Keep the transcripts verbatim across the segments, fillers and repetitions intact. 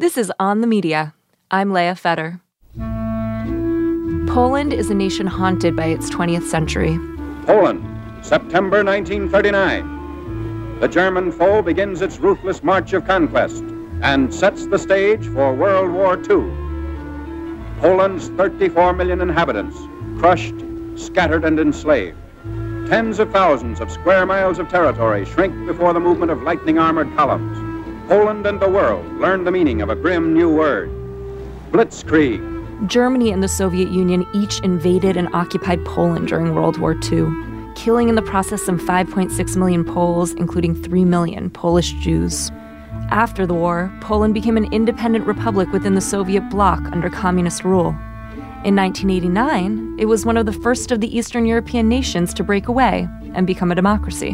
This is On the Media. I'm Leah Feder. Poland is a nation haunted by its twentieth century. Poland, September nineteen thirty-nine. The German foe begins its ruthless march of conquest and sets the stage for World War Two. Poland's thirty-four million inhabitants, crushed, scattered, and enslaved. Tens of thousands of square miles of territory shrink before the movement of lightning-armored columns. Poland and the world learn the meaning of a grim new word, blitzkrieg. Germany and the Soviet Union each invaded and occupied Poland during World War Two, killing in the process some five point six million Poles, including three million Polish Jews. After the war, Poland became an independent republic within the Soviet bloc under communist rule. In nineteen eighty-nine, it was one of the first of the Eastern European nations to break away and become a democracy.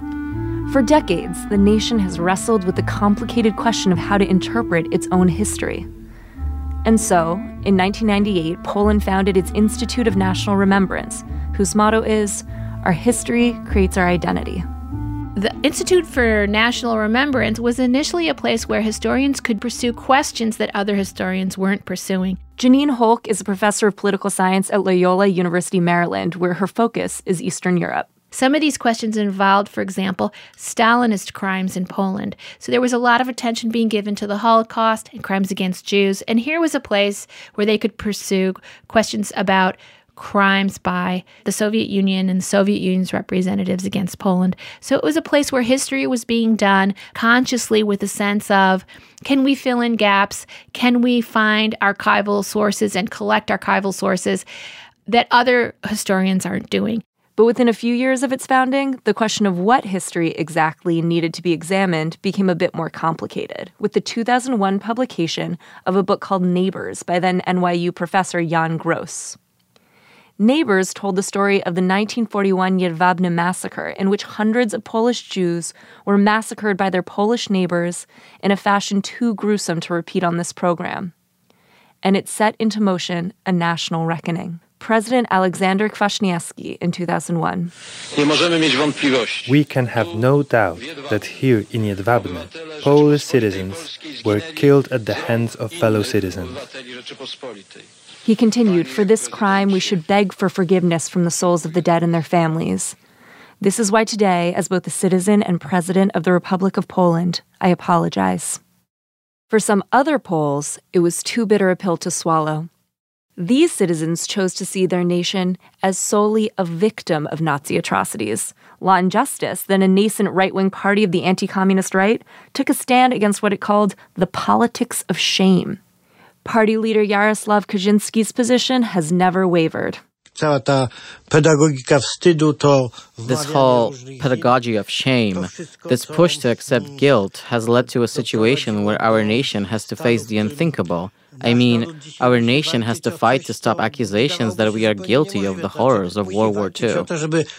For decades, the nation has wrestled with the complicated question of how to interpret its own history. And so, in nineteen ninety-eight, Poland founded its Institute of National Remembrance, whose motto is, "Our history creates our identity." The Institute for National Remembrance was initially a place where historians could pursue questions that other historians weren't pursuing. Janine Holk is a professor of political science at Loyola University, Maryland, where her focus is Eastern Europe. Some of these questions involved, for example, Stalinist crimes in Poland. So there was a lot of attention being given to the Holocaust and crimes against Jews. And here was a place where they could pursue questions about crimes by the Soviet Union and the Soviet Union's representatives against Poland. So it was a place where history was being done consciously with a sense of, can we fill in gaps? Can we find archival sources and collect archival sources that other historians aren't doing? But within a few years of its founding, the question of what history exactly needed to be examined became a bit more complicated, with the two thousand one publication of a book called Neighbors by then N Y U professor Jan Gross. Neighbors told the story of the nineteen forty-one Jedwabne massacre, in which hundreds of Polish Jews were massacred by their Polish neighbors in a fashion too gruesome to repeat on this program. And it set into motion a national reckoning. President Aleksander Kwaśniewski in two thousand one. We can have no doubt that here in Jedwabne, Polish citizens were killed at the hands of fellow citizens. He continued, for this crime we should beg for forgiveness from the souls of the dead and their families. This is why today, as both a citizen and president of the Republic of Poland, I apologize. For some other Poles, it was too bitter a pill to swallow. These citizens chose to see their nation as solely a victim of Nazi atrocities. Law and Justice, then a nascent right-wing party of the anti-communist right, took a stand against what it called the politics of shame. Party leader Jarosław Kaczynski's position has never wavered. This whole pedagogy of shame, this push to accept guilt, has led to a situation where our nation has to face the unthinkable. I mean, our nation has to fight to stop accusations that we are guilty of the horrors of World War Two. At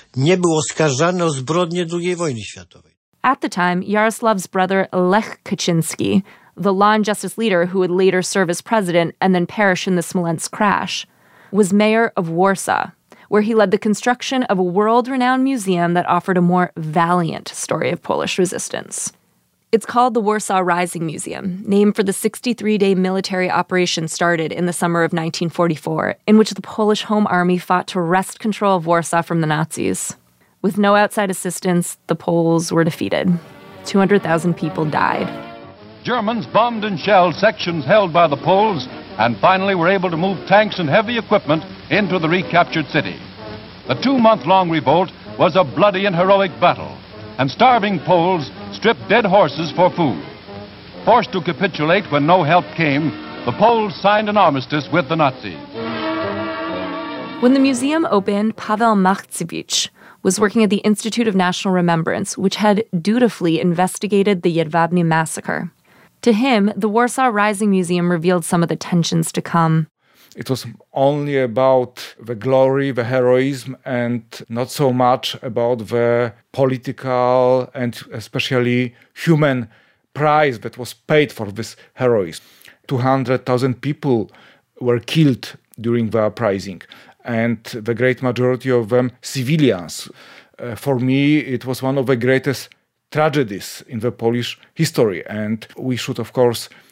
the time, Jarosław's brother Lech Kaczynski, the law and justice leader who would later serve as president and then perish in the Smolensk crash, was mayor of Warsaw, where he led the construction of a world-renowned museum that offered a more valiant story of Polish resistance. It's called the Warsaw Rising Museum, named for the sixty-three day military operation started in the summer of nineteen forty-four, in which the Polish Home Army fought to wrest control of Warsaw from the Nazis. With no outside assistance, the Poles were defeated. two hundred thousand people died. Germans bombed and shelled sections held by the Poles and finally were able to move tanks and heavy equipment into the recaptured city. The two-month-long revolt was a bloody and heroic battle, and starving Poles stripped dead horses for food. Forced to capitulate when no help came, the Poles signed an armistice with the Nazis. When the museum opened, Paweł Machcewicz was working at the Institute of National Remembrance, which had dutifully investigated the Jedwabne massacre. To him, the Warsaw Rising Museum revealed some of the tensions to come. It was only about the glory, the heroism, and not so much about the political and especially human price that was paid for this heroism. two hundred thousand people were killed during the uprising, and the great majority of them civilians. Uh, for me, it was one of the greatest tragedies in the Polish history, and we should, of course,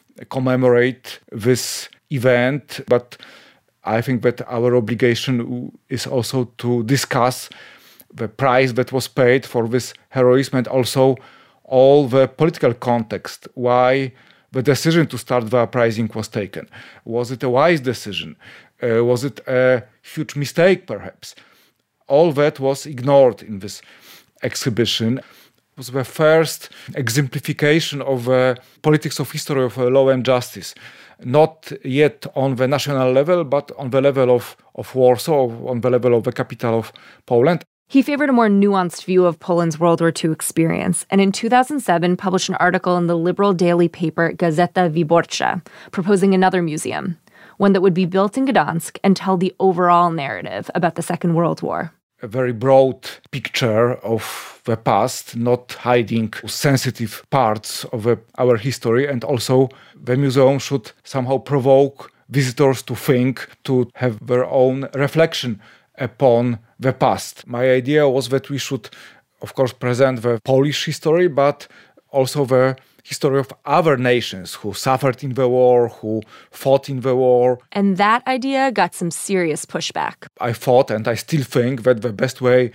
commemorate this event, but I think that our obligation is also to discuss the price that was paid for this heroism and also all the political context, why the decision to start the uprising was taken. Was it a wise decision? Uh, was it a huge mistake, perhaps? All that was ignored in this exhibition. It was the first exemplification of the politics of history of law and justice, not yet on the national level, but on the level of, of Warsaw, on the level of the capital of Poland. He favored a more nuanced view of Poland's World War Two experience, and in two thousand seven published an article in the liberal daily paper Gazeta Wyborcza, proposing another museum, one that would be built in Gdansk and tell the overall narrative about the Second World War. A very broad picture of the past, not hiding sensitive parts of uh, our history, and also the museum should somehow provoke visitors to think, to have their own reflection upon the past. My idea was that we should, of course, present the Polish history, but also the history of other nations who suffered in the war, who fought in the war. And that idea got some serious pushback. I thought, and I still think, that the best way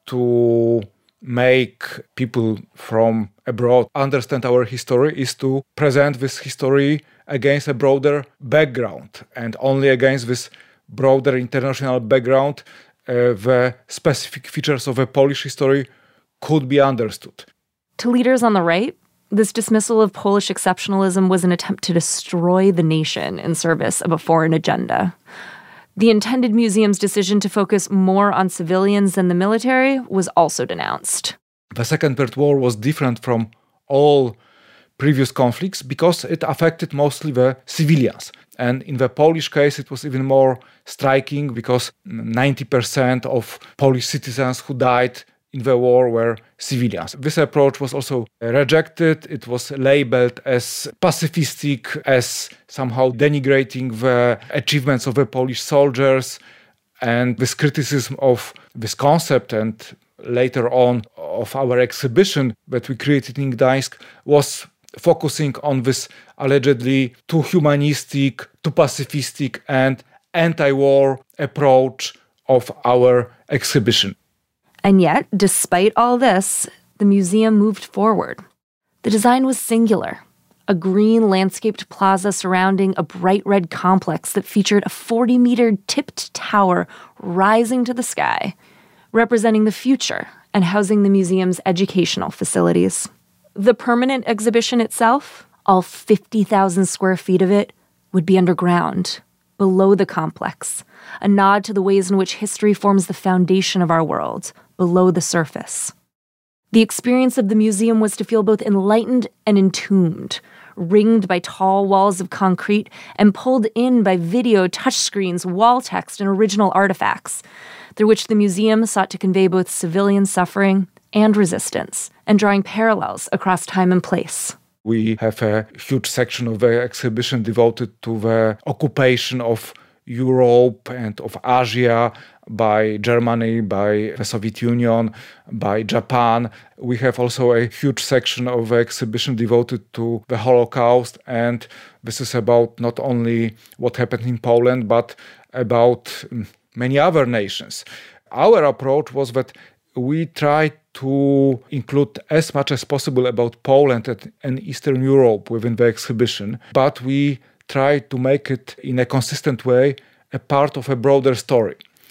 to make people from abroad understand our history is to present this history against a broader background, and only against this broader international background uh, the specific features of a Polish history could be understood. To leaders on the right, this dismissal of Polish exceptionalism was an attempt to destroy the nation in service of a foreign agenda. The intended museum's decision to focus more on civilians than the military was also denounced. The Second World War was different from all previous conflicts because it affected mostly the civilians. And in the Polish case, it was even more striking because ninety percent of Polish citizens who died in the war were civilians. This approach was also rejected. It was labeled as pacifistic, as somehow denigrating the achievements of the Polish soldiers. And this criticism of this concept and later on of our exhibition that we created in Gdańsk was focusing on this allegedly too humanistic, too pacifistic and anti-war approach of our exhibition. And yet, despite all this, the museum moved forward. The design was singular, a green landscaped plaza surrounding a bright red complex that featured a forty-meter tipped tower rising to the sky, representing the future and housing the museum's educational facilities. The permanent exhibition itself, all fifty thousand square feet of it, would be underground, below the complex, a nod to the ways in which history forms the foundation of our world, below the surface. The experience of the museum was to feel both enlightened and entombed, ringed by tall walls of concrete and pulled in by video, touchscreens, wall text, and original artifacts, through which the museum sought to convey both civilian suffering and resistance, and drawing parallels across time and place. We have a huge section of the exhibition devoted to the occupation of Europe and of Asia by Germany, by the Soviet Union, by Japan. We have also a huge section of the exhibition devoted to the Holocaust, and this is about not only what happened in Poland, but about many other nations. Our approach was that we tried to include as much as possible about Poland and Eastern Europe within the exhibition, but we tried to make it in a consistent way a part of a broader story.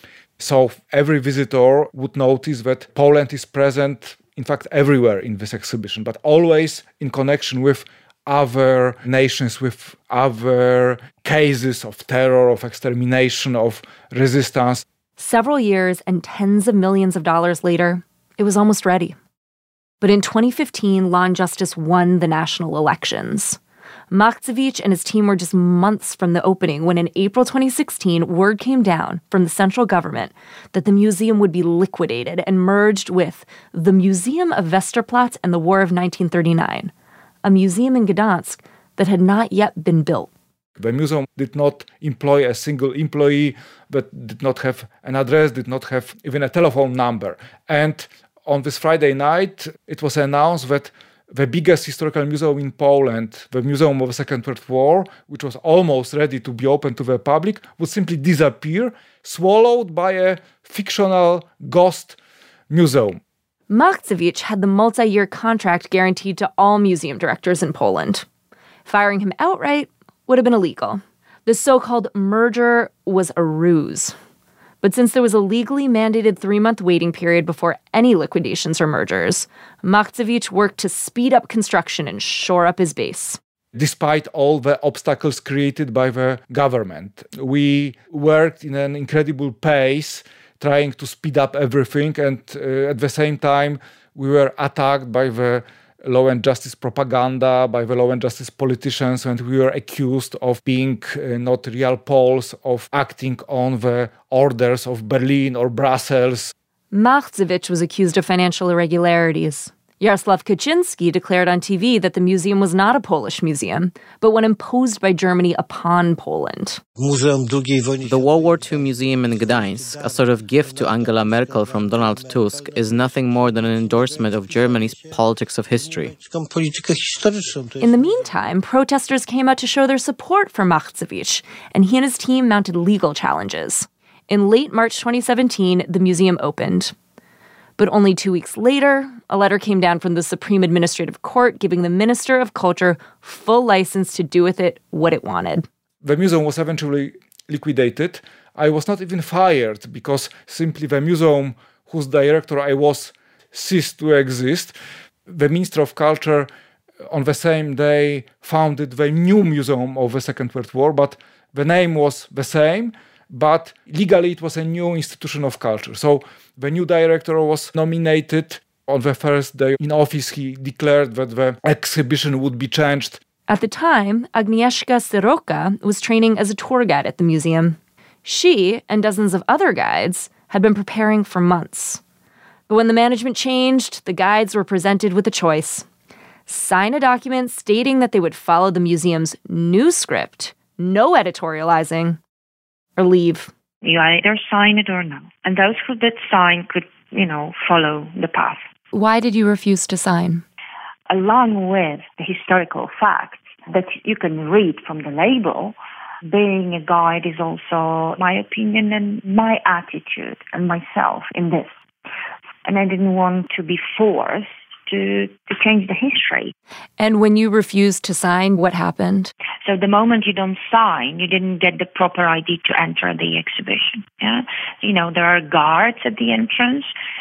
So every visitor would notice that Poland is present, in fact, everywhere in this exhibition, but always in connection with other nations, with other cases of terror, of extermination, of resistance. Several years and tens of millions of dollars later, it was almost ready. But in twenty fifteen, Law and Justice won the national elections. Machcewicz and his team were just months from the opening when in April twenty sixteen, word came down from the central government that the museum would be liquidated and merged with the Museum of Westerplatte and the War of nineteen thirty-nine, a museum in Gdansk that had not yet been built. The museum did not employ a single employee, but did not have an address, did not have even a telephone number. And on this Friday night, it was announced that the biggest historical museum in Poland, the Museum of the Second World War, which was almost ready to be open to the public, would simply disappear, swallowed by a fictional ghost museum. Machcewicz had the multi-year contract guaranteed to all museum directors in Poland. Firing him outright would have been illegal. The so-called merger was a ruse. But since there was a legally mandated three-month waiting period before any liquidations or mergers, Machcewicz worked to speed up construction and shore up his base. Despite all the obstacles created by the government, we worked in an incredible pace, trying to speed up everything, and uh, at the same time, we were attacked by the law and justice propaganda, by the law and justice politicians, and we were accused of being uh, not real Poles, of acting on the orders of Berlin or Brussels. Machcewicz was accused of financial irregularities. Jarosław Kaczynski declared on T V that the museum was not a Polish museum, but one imposed by Germany upon Poland. The World War Two Museum in Gdańsk, a sort of gift to Angela Merkel from Donald Tusk, is nothing more than an endorsement of Germany's politics of history. In the meantime, protesters came out to show their support for Machcewicz, and he and his team mounted legal challenges. In late March twenty seventeen, the museum opened. But only two weeks later, a letter came down from the Supreme Administrative Court giving the Minister of Culture full license to do with it what it wanted. The museum was eventually liquidated. I was not even fired because simply the museum whose director I was ceased to exist. The Minister of Culture on the same day founded the new Museum of the Second World War, but the name was the same. But legally it was a new institution of culture. So the new director was nominated. On the first day in office, he declared that the exhibition would be changed. At the time, Agnieszka Soroka was training as a tour guide at the museum. She and dozens of other guides had been preparing for months. But when the management changed, the guides were presented with a choice. Sign a document stating that they would follow the museum's new script, no editorializing, or leave. You either sign it or no. And those who did sign could, you know, follow the path. Why did you refuse to sign? Along with the historical facts that you can read from the label, being a guide is also my opinion and my attitude and myself in this. And I didn't want to be forced to, to change the history. And when you refused to sign, what happened? So the moment you don't sign, you didn't get the proper I D to enter the exhibition. Yeah, you know, there are guards at the entrance.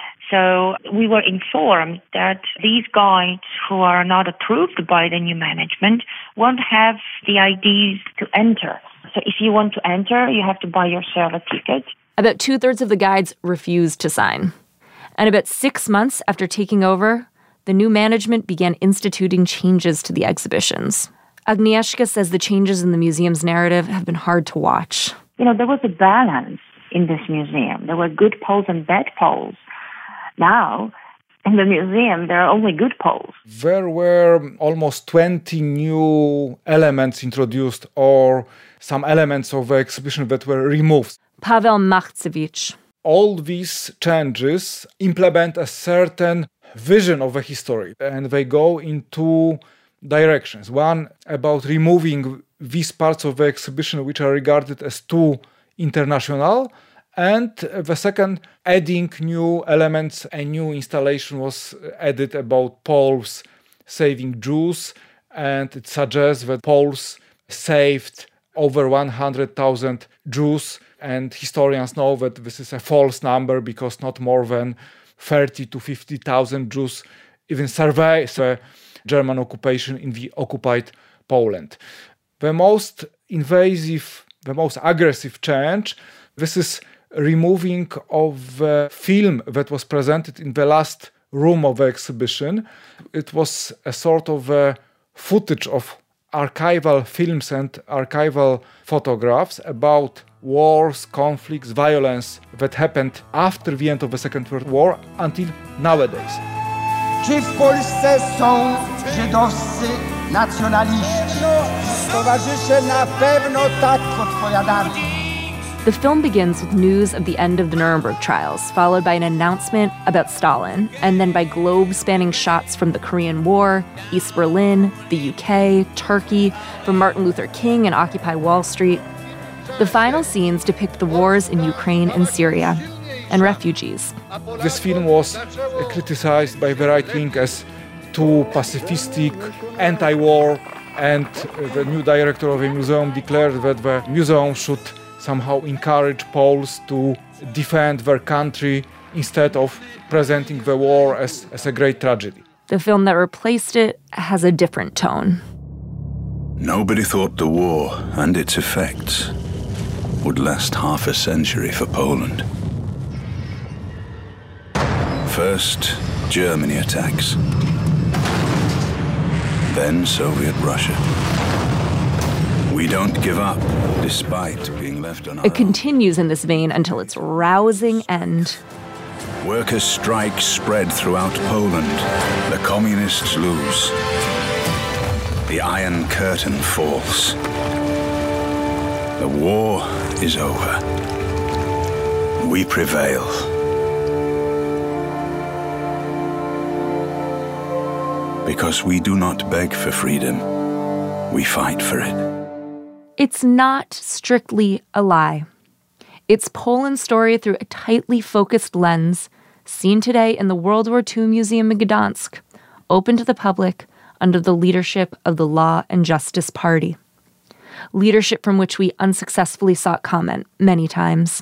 So we were informed that these guides who are not approved by the new management won't have the I Ds to enter. So if you want to enter, you have to buy yourself a ticket. About two-thirds of the guides refused to sign. And about six months after taking over, the new management began instituting changes to the exhibitions. Agnieszka says the changes in the museum's narrative have been hard to watch. You know, there was a balance in this museum. There were good Poles and bad Poles. Now, in the museum, there are only good Poles. There were almost twenty new elements introduced, or some elements of the exhibition that were removed. Paweł Machcewicz. All these changes implement a certain vision of a history, and they go in two directions. One, about removing these parts of the exhibition which are regarded as too international, and the second, adding new elements. A new installation was added about Poles saving Jews, and it suggests that Poles saved over one hundred thousand Jews, and historians know that this is a false number because not more than thirty to fifty thousand Jews even survived the German occupation in the occupied Poland. The most invasive, the most aggressive change, this is removing of the film that was presented in the last room of the exhibition. It was a sort of a footage of archival films and archival photographs about wars, conflicts, violence that happened after the end of the Second World War until nowadays. Czy w Polsce są żydowscy nacjonaliści? Towarzysze, na pewno tak odpowiadamy. The film begins with news of the end of the Nuremberg trials, followed by an announcement about Stalin, and then by globe-spanning shots from the Korean War, East Berlin, the U K, Turkey, from Martin Luther King and Occupy Wall Street. The final scenes depict the wars in Ukraine and Syria, and refugees. This film was criticized by the right wing as too pacifistic, anti-war, and the new director of the museum declared that the museum should somehow encourage Poles to defend their country instead of presenting the war as, as a great tragedy. The film that replaced it has a different tone. Nobody thought the war and its effects would last half a century for Poland. First, Germany attacks. Then Soviet Russia. We don't give up, despite being left on our own. It continues in this vein until its rousing end. Workers' strikes spread throughout Poland. The communists lose. The Iron Curtain falls. The war is over. We prevail. Because we do not beg for freedom, we fight for it. It's not strictly a lie. It's Poland's story through a tightly focused lens, seen today in the World War Two Museum in Gdansk, open to the public under the leadership of the Law and Justice Party. Leadership from which we unsuccessfully sought comment many times.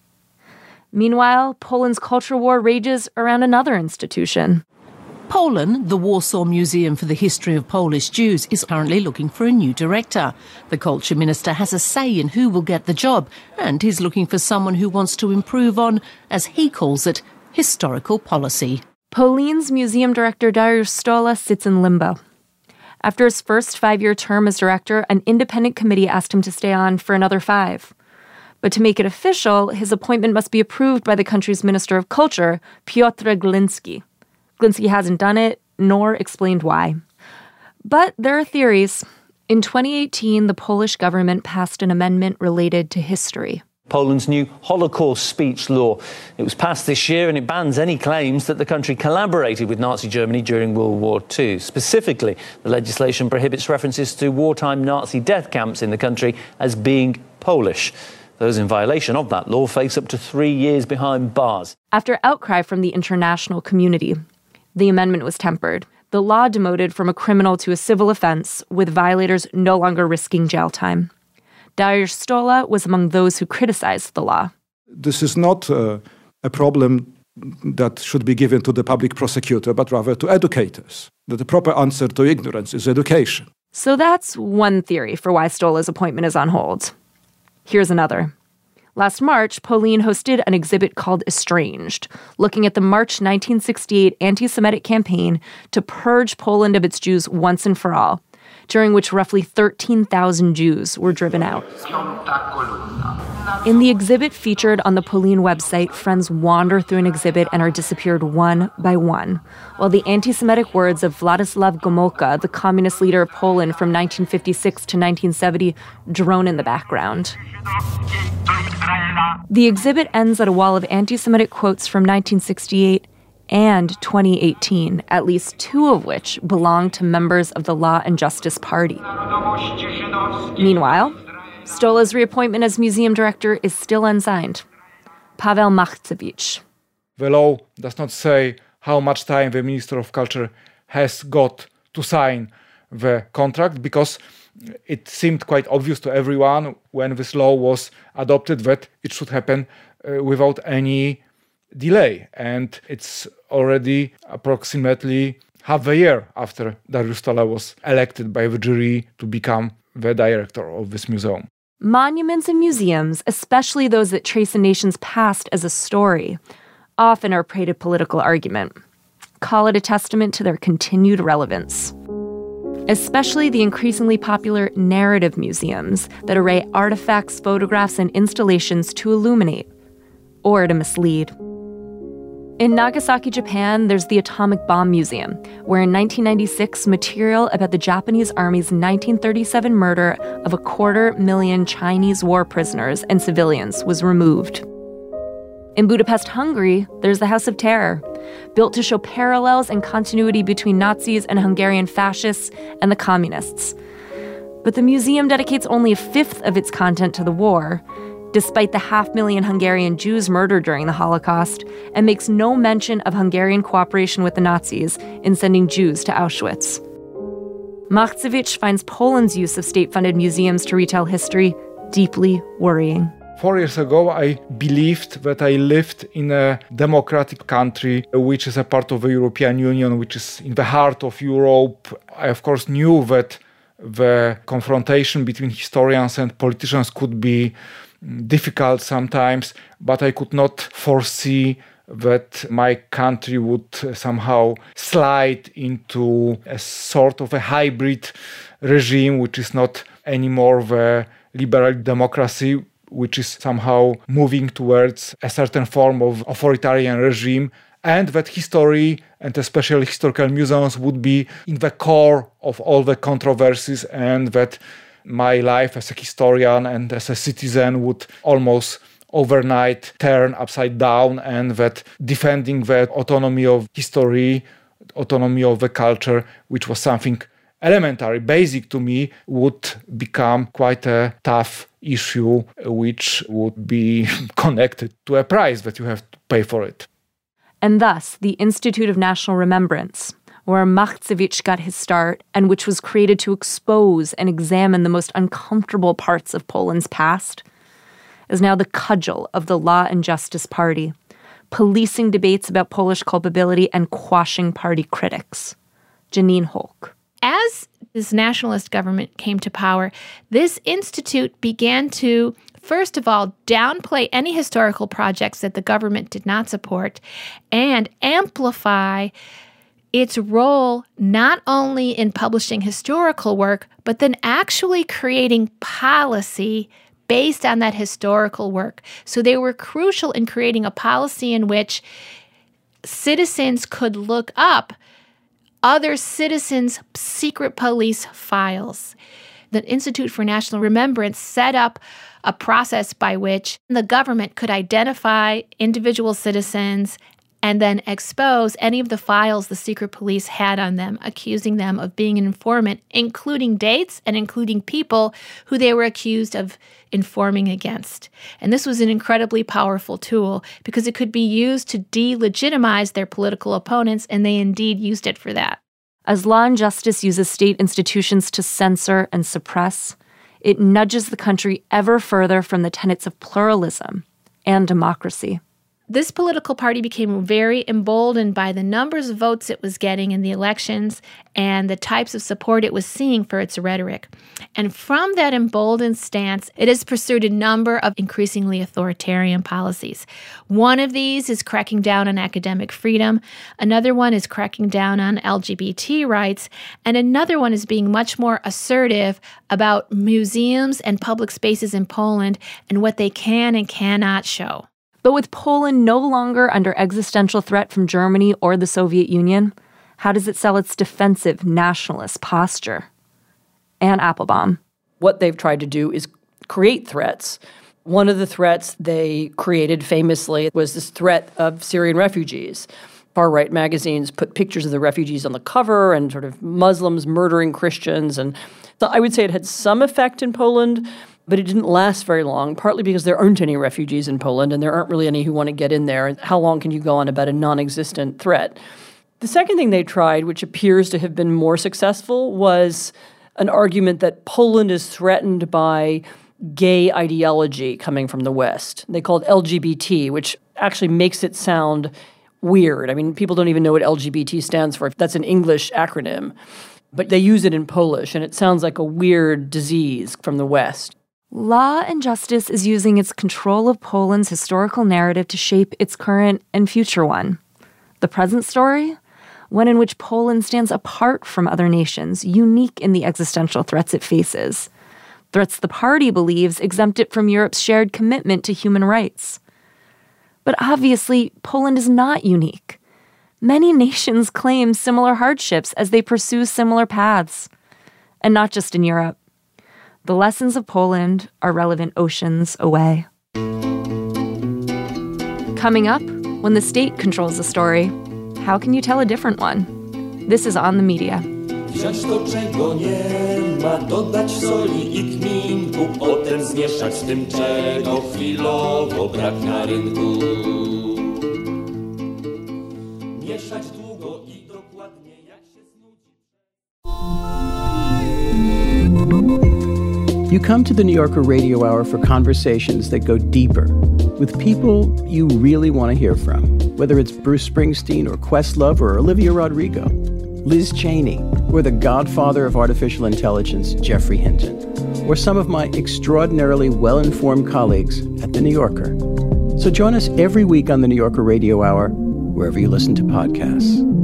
Meanwhile, Poland's culture war rages around another institution. Poland, the Warsaw Museum for the History of Polish Jews, is currently looking for a new director. The culture minister has a say in who will get the job, and he's looking for someone who wants to improve on, as he calls it, historical policy. Polin's museum director Dariusz Stola sits in limbo. After his first five-year term as director, an independent committee asked him to stay on for another five. But to make it official, his appointment must be approved by the country's Minister of Culture, Piotr Gliński. Gliński hasn't done it, nor explained why. But there are theories. In twenty eighteen, the Polish government passed an amendment related to history. Poland's new Holocaust speech law. It was passed this year and it bans any claims that the country collaborated with Nazi Germany during World War Two. Specifically, the legislation prohibits references to wartime Nazi death camps in the country as being Polish. Those in violation of that law face up to three years behind bars. After outcry from the international community, the amendment was tempered. The law demoted from a criminal to a civil offense, with violators no longer risking jail time. Dariusz Stola was among those who criticized the law. This is not uh, a problem that should be given to the public prosecutor, but rather to educators. That the proper answer to ignorance is education. So that's one theory for why Stola's appointment is on hold. Here's another. Last March, Polin hosted an exhibit called Estranged, looking at the March nineteen sixty-eight anti-Semitic campaign to purge Poland of its Jews once and for all, during which roughly thirteen thousand Jews were driven out. In the exhibit featured on the Polin website, friends wander through an exhibit and are disappeared one by one, while the anti-Semitic words of Władysław Gomulka, the communist leader of Poland from nineteen fifty-six to nineteen seventy, drone in the background. The exhibit ends at a wall of anti-Semitic quotes from nineteen sixty-eight and twenty eighteen, at least two of which belong to members of the Law and Justice Party. Meanwhile, Stola's reappointment as museum director is still unsigned. Paweł Machcewicz. The law does not say how much time the Minister of Culture has got to sign the contract, because it seemed quite obvious to everyone when this law was adopted that it should happen uh, without any delay. And it's already approximately half a year after Dariusz Stola was elected by the jury to become the director of this museum. Monuments and museums, especially those that trace a nation's past as a story, often are prey to political argument. Call it a testament to their continued relevance. Especially the increasingly popular narrative museums that array artifacts, photographs, and installations to illuminate or to mislead. In Nagasaki, Japan, there's the Atomic Bomb Museum, where in nineteen ninety-six, material about the Japanese Army's nineteen thirty-seven murder of a quarter million Chinese war prisoners and civilians was removed. In Budapest, Hungary, there's the House of Terror, built to show parallels and continuity between Nazis and Hungarian fascists and the communists. But the museum dedicates only a fifth of its content to the war, despite the half-million Hungarian Jews murdered during the Holocaust, and makes no mention of Hungarian cooperation with the Nazis in sending Jews to Auschwitz. Machcewicz finds Poland's use of state-funded museums to retell history deeply worrying. Four years ago, I believed that I lived in a democratic country, which is a part of the European Union, which is in the heart of Europe. I, of course, knew that the confrontation between historians and politicians could be difficult sometimes, but I could not foresee that my country would somehow slide into a sort of a hybrid regime, which is not anymore the liberal democracy, which is somehow moving towards a certain form of authoritarian regime, and that history, and especially historical museums, would be in the core of all the controversies, and that my life as a historian and as a citizen would almost overnight turn upside down, and that defending the autonomy of history, autonomy of the culture, which was something elementary, basic to me, would become quite a tough issue, which would be connected to a price that you have to pay for it. And thus, the Institute of National Remembrance, where Machcewicz got his start and which was created to expose and examine the most uncomfortable parts of Poland's past, is now the cudgel of the Law and Justice Party, policing debates about Polish culpability and quashing party critics. Janine Holk. As this nationalist government came to power, this institute began to, first of all, downplay any historical projects that the government did not support and amplify its role not only in publishing historical work, but then actually creating policy based on that historical work. So they were crucial in creating a policy in which citizens could look up other citizens' secret police files. The Institute for National Remembrance set up a process by which the government could identify individual citizens and then expose any of the files the secret police had on them, accusing them of being an informant, including dates and including people who they were accused of informing against. And this was an incredibly powerful tool because it could be used to delegitimize their political opponents, and they indeed used it for that. As Law and Justice uses state institutions to censor and suppress, it nudges the country ever further from the tenets of pluralism and democracy. This political party became very emboldened by the numbers of votes it was getting in the elections and the types of support it was seeing for its rhetoric. And from that emboldened stance, it has pursued a number of increasingly authoritarian policies. One of these is cracking down on academic freedom. Another one is cracking down on L G B T rights. And another one is being much more assertive about museums and public spaces in Poland and what they can and cannot show. But with Poland no longer under existential threat from Germany or the Soviet Union, how does it sell its defensive nationalist posture? Anne Applebaum. What they've tried to do is create threats. One of the threats they created famously was this threat of Syrian refugees. Far-right magazines put pictures of the refugees on the cover and sort of Muslims murdering Christians. And so I would say it had some effect in Poland, but it didn't last very long, partly because there aren't any refugees in Poland and there aren't really any who want to get in there. How long can you go on about a non-existent threat? The second thing they tried, which appears to have been more successful, was an argument that Poland is threatened by gay ideology coming from the West. They called L G B T, which actually makes it sound weird. I mean, people don't even know what L G B T stands for. That's an English acronym. But they use it in Polish, and it sounds like a weird disease from the West. Law and Justice is using its control of Poland's historical narrative to shape its current and future one. The present story? One in which Poland stands apart from other nations, unique in the existential threats it faces. Threats the party believes exempt it from Europe's shared commitment to human rights. But obviously, Poland is not unique. Many nations claim similar hardships as they pursue similar paths. And not just in Europe. The lessons of Poland are relevant oceans away. Coming up, when the state controls the story, how can you tell a different one? This is On the Media. Wziąć to, czego nie ma, dodać soli i kminku, potem zmieszać z tym, czego chwilowo brak na rynku. Mieszać długo i dokładnie, jak się znudzi. You come to the New Yorker Radio Hour for conversations that go deeper with people you really want to hear from, whether it's Bruce Springsteen or Questlove or Olivia Rodrigo, Liz Cheney, or the godfather of artificial intelligence, Geoffrey Hinton, or some of my extraordinarily well-informed colleagues at The New Yorker. So join us every week on the New Yorker Radio Hour, wherever you listen to podcasts.